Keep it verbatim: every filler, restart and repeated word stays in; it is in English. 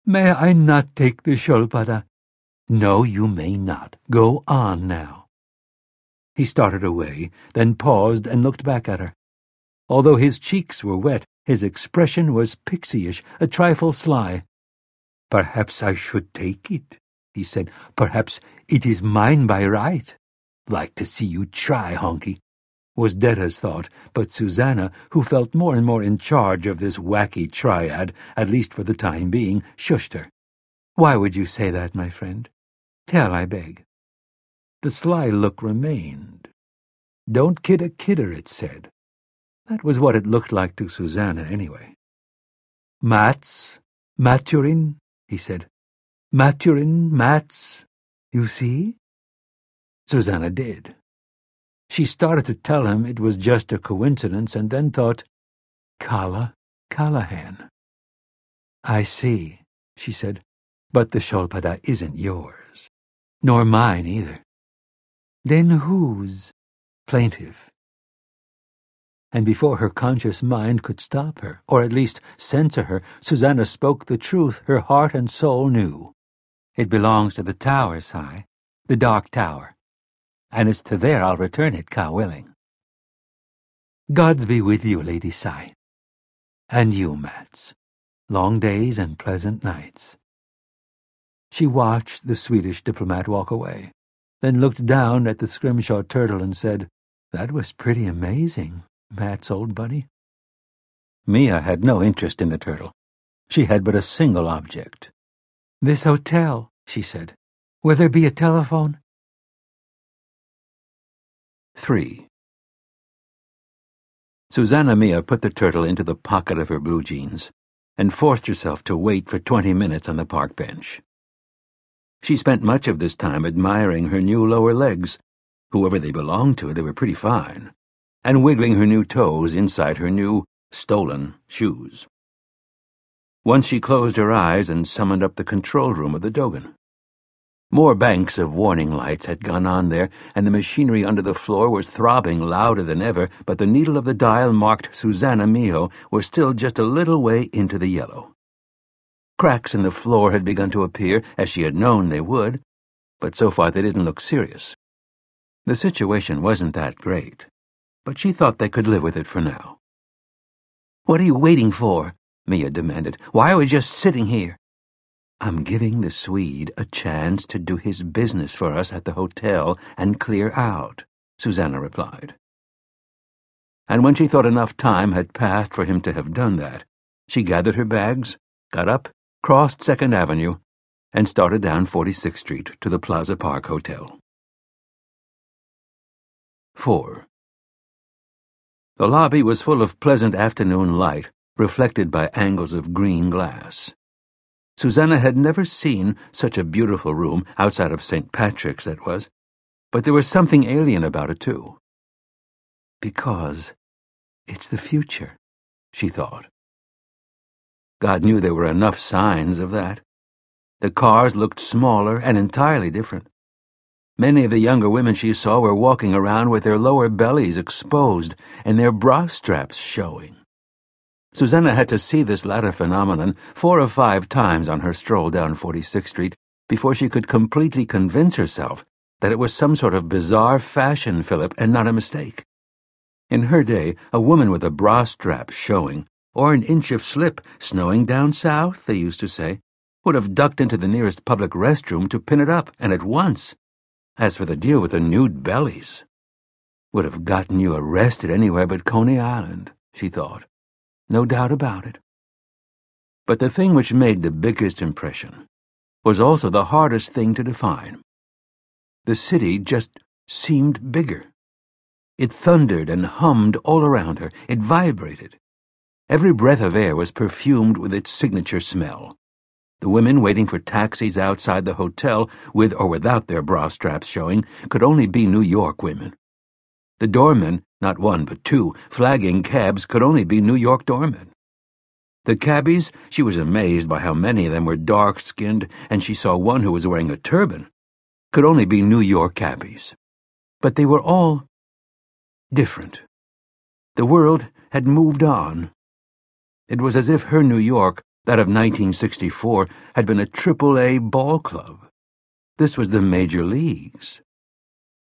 May I not take the Sholpada? No, you may not. Go on now. He started away, then paused and looked back at her. Although his cheeks were wet, his expression was pixie-ish, a trifle sly. Perhaps I should take it, he said. Perhaps it is mine by right. Like to see you try, honky, was Detta's thought, but Susanna, who felt more and more in charge of this wacky triad, at least for the time being, shushed her. Why would you say that, my friend? Tell, I beg. The sly look remained. Don't kid a kidder, it said. That was what it looked like to Susanna, anyway. Mats, Maturin, he said. Maturin, Mats, you see? Susanna did. She started to tell him it was just a coincidence and then thought, Kala Callahan. I see, she said, but the Sholpada isn't yours, nor mine either. Then whose? Plaintive. And before her conscious mind could stop her, or at least censor her, Susanna spoke the truth her heart and soul knew. It belongs to the tower, Si, the Dark Tower. And it's to there I'll return it, Ka willing. Gods be with you, Lady Si. And you, Mats. Long days and pleasant nights. She watched the Swedish diplomat walk away, then looked down at the scrimshaw turtle and said, That was pretty amazing, Mats, old buddy. Mia had no interest in the turtle. She had but a single object. This hotel, she said. Will there be a telephone? Three. Susanna Mia put the turtle into the pocket of her blue jeans and forced herself to wait for twenty minutes on the park bench. She spent much of this time admiring her new lower legs. Whoever they belonged to, they were pretty fine, and wiggling her new toes inside her new, stolen shoes. Once she closed her eyes and summoned up the control room of the Dogan. More banks of warning lights had gone on there, and the machinery under the floor was throbbing louder than ever, but the needle of the dial marked Susanna Miho was still just a little way into the yellow. Cracks in the floor had begun to appear, as she had known they would, but so far they didn't look serious. The situation wasn't that great, but she thought they could live with it for now. What are you waiting for? Mia demanded. Why are we just sitting here? I'm giving the Swede a chance to do his business for us at the hotel and clear out, Susanna replied. And when she thought enough time had passed for him to have done that, she gathered her bags, got up, crossed Second Avenue, and started down forty-sixth Street to the Plaza Park Hotel. Four. The lobby was full of pleasant afternoon light, reflected by angles of green glass. Susanna had never seen such a beautiful room, outside of Saint Patrick's, that was, but there was something alien about it, too. Because it's the future, she thought. God knew there were enough signs of that. The cars looked smaller and entirely different. Many of the younger women she saw were walking around with their lower bellies exposed and their bra straps showing. Susanna had to see this latter phenomenon four or five times on her stroll down forty-sixth Street before she could completely convince herself that it was some sort of bizarre fashion fillip and not a mistake. In her day, a woman with a bra strap showing, or an inch of slip snowing down south, they used to say, would have ducked into the nearest public restroom to pin it up, and at once. As for the deal with the nude bellies, would have gotten you arrested anywhere but Coney Island, she thought. No doubt about it. But the thing which made the biggest impression was also the hardest thing to define. The city just seemed bigger. It thundered and hummed all around her. It vibrated. Every breath of air was perfumed with its signature smell. The women waiting for taxis outside the hotel, with or without their bra straps showing, could only be New York women. The doormen, not one but two, flagging cabs could only be New York doormen. The cabbies, she was amazed by how many of them were dark-skinned, and she saw one who was wearing a turban, could only be New York cabbies. But they were all different. The world had moved on. It was as if her New York That of nineteen sixty-four had been a triple A ball club. This was the major leagues.